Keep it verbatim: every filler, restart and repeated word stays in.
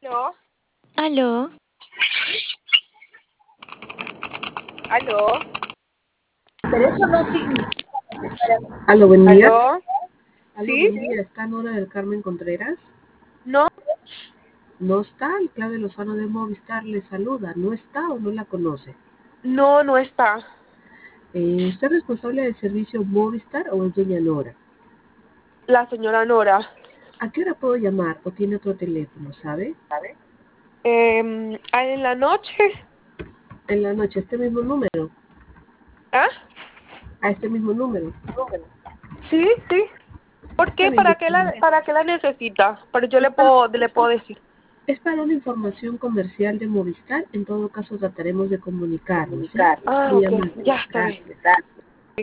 ¿Aló? Aló, ¿Aló? Pero eso no significa. Aló, buen día. ¿Aló? Aló, ¿Sí? buen día. ¿Está Nora del Carmen Contreras? ¿No? No está. El Clave Lozano de Movistar le saluda. ¿No está o no la conoce? No, no está. Eh, ¿Usted es responsable del servicio Movistar o es doña Nora? La señora Nora. ¿A qué hora puedo llamar o tiene otro teléfono, sabe? Eh, ¿En la noche? En la noche, este mismo número. ¿Ah? A este mismo número. Sí, sí. ¿Por Está qué? bien, ¿Para qué doña la, Nora. para qué la necesita? Pero yo Es le para, puedo, le puedo decir. es para una información comercial de Movistar. En todo caso, trataremos de comunicarnos, ¿eh? Ah, Muy ok. amable. Ya, está bien. Gracias.